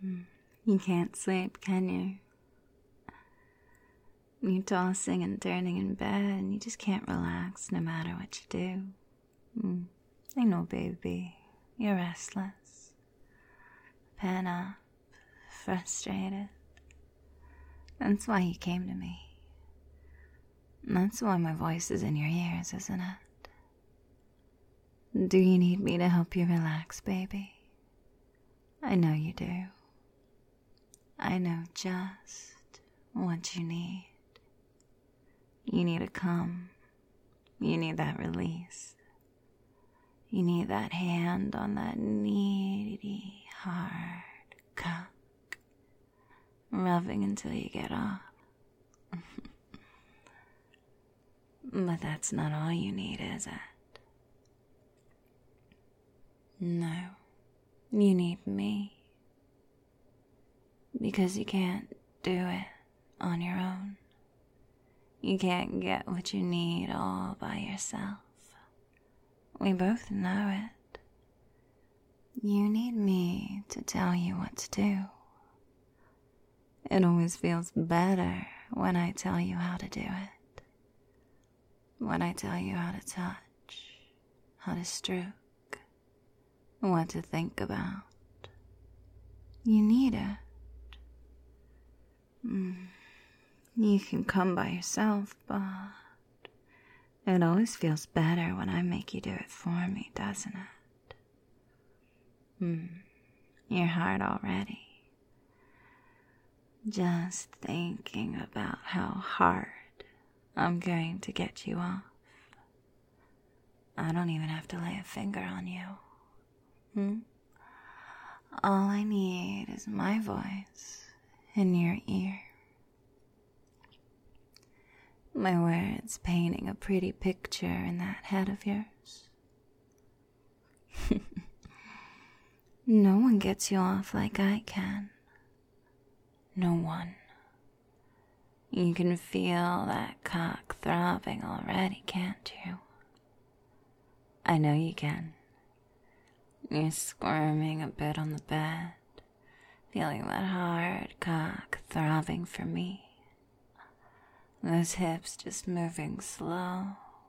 You can't sleep, can you? You're tossing and turning in bed, and you just can't relax no matter what you do. I know, baby. You're restless, pent up, frustrated. That's why you came to me. That's why my voice is in your ears, isn't it? Do you need me to help you relax, baby? I know you do. I know just what you need. You need a calm. You need that release. You need that hand on that needy, hard cock, rubbing until you get off. But that's not all you need, is it? No, you need me. Because you can't do it on your own. You can't get what you need all by yourself. We both know it. You need me to tell you what to do. It always feels better when I tell you how to do it. When I tell you how to touch, how to stroke, what to think about. You need it. You can come by yourself, but it always feels better when I make you do it for me, doesn't it? You're hard already. Just thinking about how hard I'm going to get you off. I don't even have to lay a finger on you. All I need is my voice in your ear. My words painting a pretty picture in that head of yours. No one gets you off like I can. No one. You can feel that cock throbbing already, can't you? I know you can. You're squirming a bit on the bed, feeling that hard cock throbbing for me. Those hips just moving slow,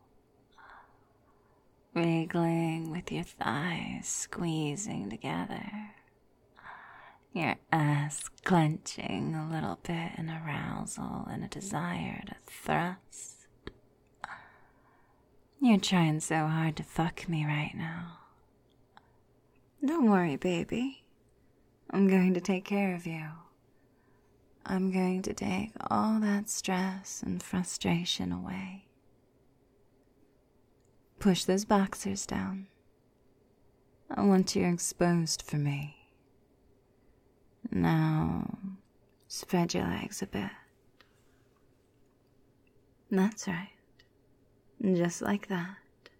wriggling with your thighs squeezing together, your ass clenching a little bit in arousal and a desire to thrust. You're trying so hard to fuck me right now. Don't worry, baby. I'm going to take care of you. I'm going to take all that stress and frustration away. Push those boxers down. I want you exposed for me. Now, spread your legs a bit. That's right. Just like that.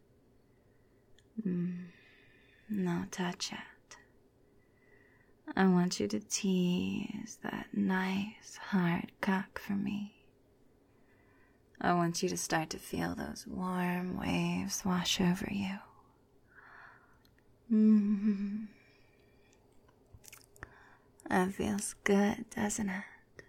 Now touch it. I want you to tease that nice, hard cock for me. I want you to start to feel those warm waves wash over you. That feels good, doesn't it?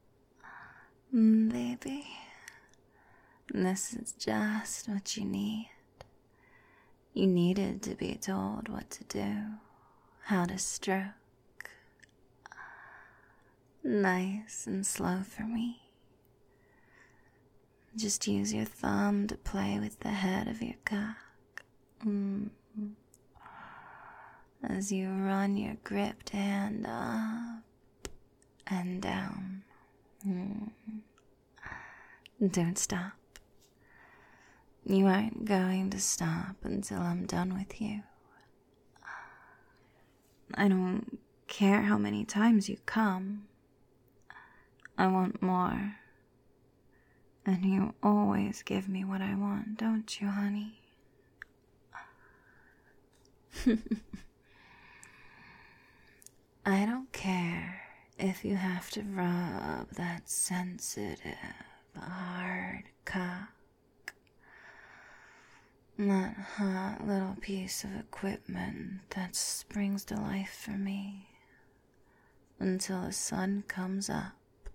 Baby, this is just what you need. You needed to be told what to do, how to stroke. Nice and slow for me. Just use your thumb to play with the head of your cock. As you run your gripped hand up and down. Don't stop. You aren't going to stop until I'm done with you. I don't care how many times you come. I want more. And you always give me what I want, don't you, honey? I don't care if you have to rub that sensitive, hard cock. That hot little piece of equipment that springs to life for me. until the sun comes up.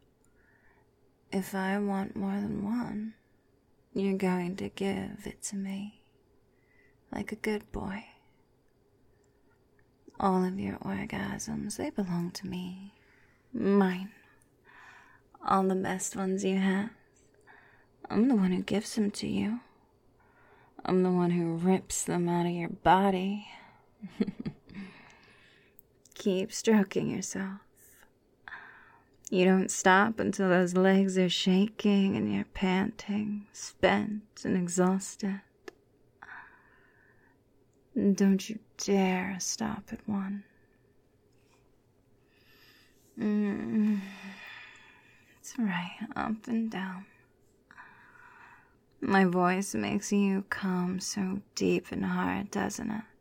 If I want more than one, you're going to give it to me, like a good boy. All of your orgasms, they belong to me. Mine. All the best ones you have. I'm the one who gives them to you. I'm the one who rips them out of your body. Keep stroking yourself. You don't stop until those legs are shaking and you're panting, spent and exhausted. Don't you dare stop at one. It's right up and down. My voice makes you come so deep and hard, doesn't it?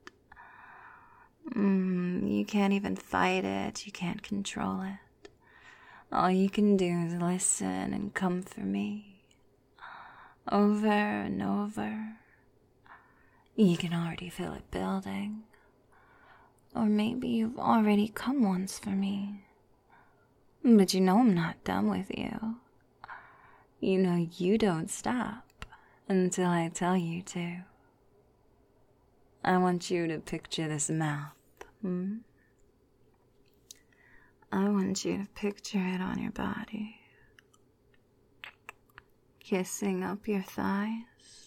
You can't even fight it. You can't control it. All you can do is listen and come for me. Over and over. You can already feel it building. Or maybe you've already come once for me. But you know I'm not done with you. You know you don't stop until I tell you to. I want you to picture this mouth. I want you to picture it on your body. Kissing up your thighs.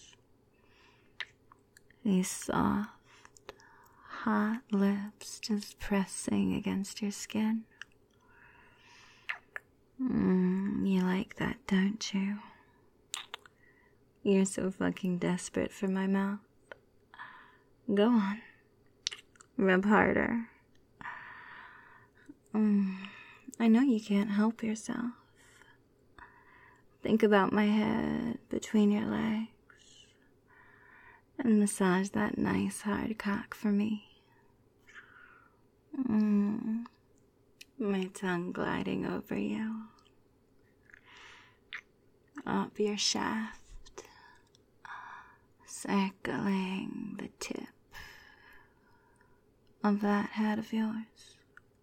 These soft, hot lips just pressing against your skin. You like that, don't you? You're so fucking desperate for my mouth. Go on. Rub harder. I know you can't help yourself. Think about my head between your legs. And massage that nice hard cock for me. My tongue gliding over you. Up your shaft. Circling the tip of that head of yours.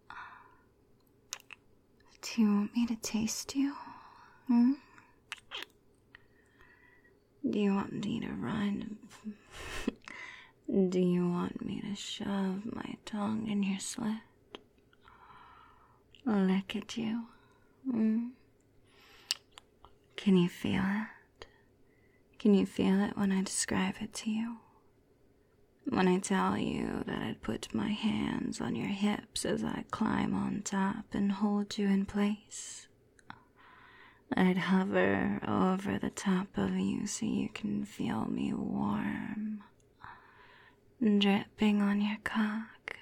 Do you want me to taste you? Do you want me to run? Do you want me to shove my tongue in your slit? Lick at you? Can you feel it? Can you feel it when I describe it to you? When I tell you that I'd put my hands on your hips as I climb on top and hold you in place? I'd hover over the top of you so you can feel me warm, dripping on your cock.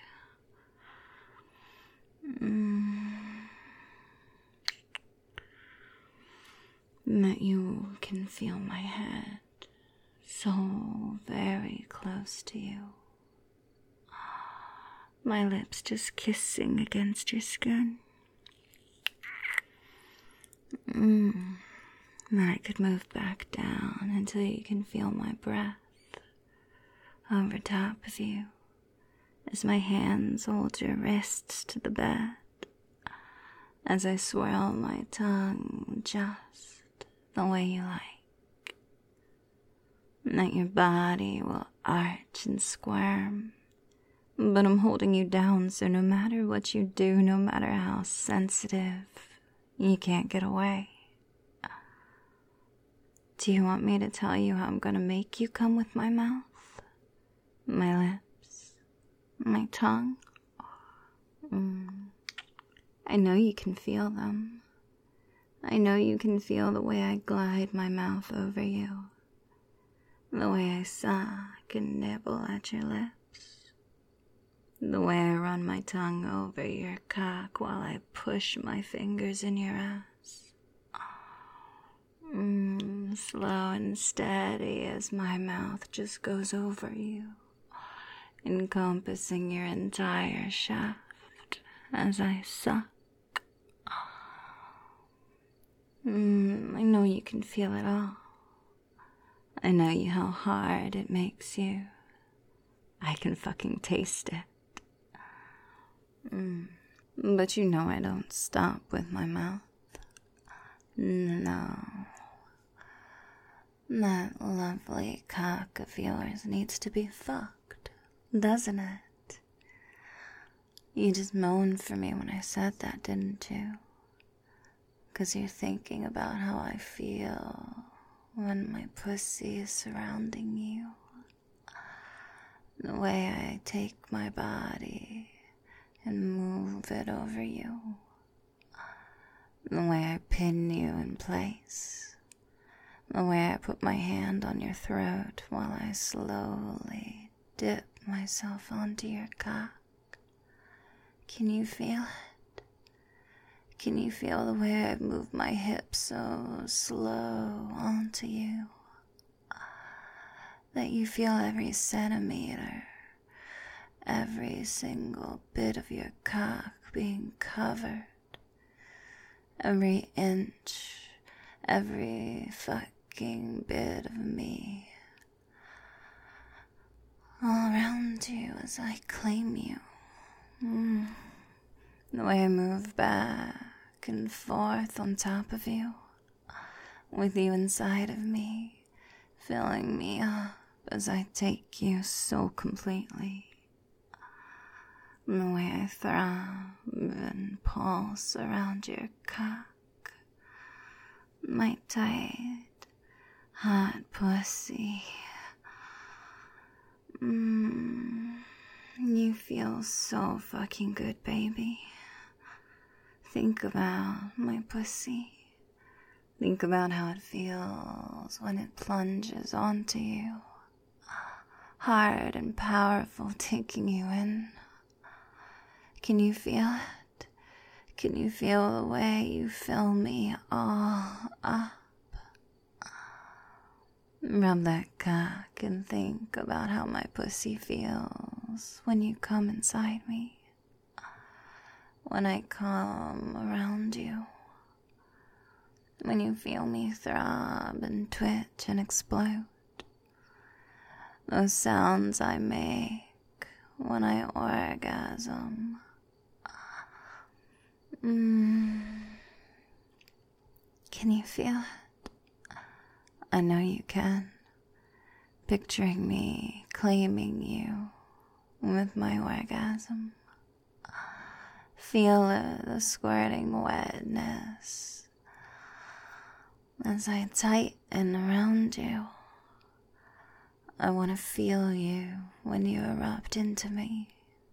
That you can feel my head so very close to you. My lips just kissing against your skin. Then I could move back down until you can feel my breath over top of you as my hands hold your wrists to the bed, as I swirl my tongue just the way you like. That your body will arch and squirm, but I'm holding you down, so no matter what you do, no matter how sensitive, you can't get away. Do you want me to tell you how I'm gonna make you come with my mouth? My lips? My tongue? I know you can feel them. I know you can feel the way I glide my mouth over you. The way I suck and nibble at your lips. The way I run my tongue over your cock while I push my fingers in your ass. Slow and steady as my mouth just goes over you, encompassing your entire shaft as I suck. I know you can feel it all. I know you how hard it makes you. I can fucking taste it. But you know I don't stop with my mouth. No. That lovely cock of yours needs to be fucked, doesn't it? You just moaned for me when I said that, didn't you? 'Cause you're thinking about how I feel when my pussy is surrounding you. The way I take my body and move it over you. The way I pin you in place. The way I put my hand on your throat while I slowly dip myself onto your cock. Can you feel it? Can you feel the way I move my hips so slow onto you? That you feel every centimeter, every single bit of your cock being covered. Every inch, every fucking bit of me. All around you as I claim you. The way I move back and forth on top of you, with you inside of me, filling me up as I take you so completely. The way I throb and pulse around your cock, my tight, hot pussy. You feel so fucking good, baby. Think about my pussy. Think about how it feels when it plunges onto you. Hard and powerful, taking you in. Can you feel it? Can you feel the way you fill me all up? Rub that cock and think about how my pussy feels when you come inside me. When I come around you. When you feel me throb and twitch and explode. Those sounds I make when I orgasm. Can you feel it? I know you can. Picturing me claiming you with my orgasm. Feel the squirting wetness as I tighten around you. I want to feel you when you erupt into me.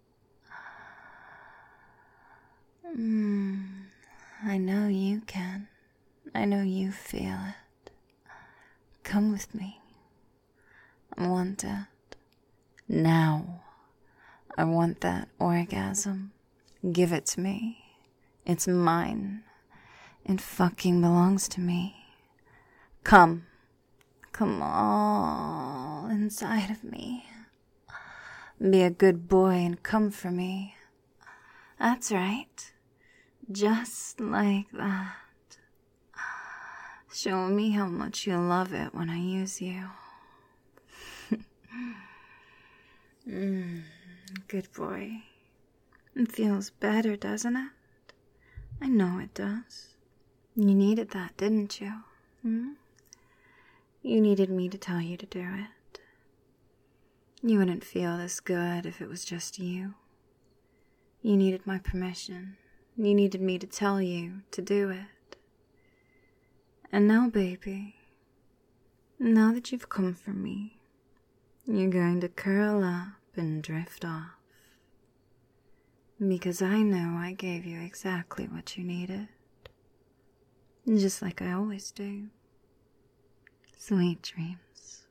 I know you can. I know you feel it. Come with me. I want that. Now. I want that orgasm. Give it to me. It's mine. It fucking belongs to me. Come. Come all inside of me. Be a good boy and come for me. That's right. Just like that. Show me how much you love it when I use you. Good boy. It feels better, doesn't it? I know it does. You needed that, didn't you? You needed me to tell you to do it. You wouldn't feel this good if it was just you. You needed my permission. You needed me to tell you to do it. And now, baby, now that you've come for me, you're going to curl up and drift off. Because I know I gave you exactly what you needed. Just like I always do. Sweet dreams.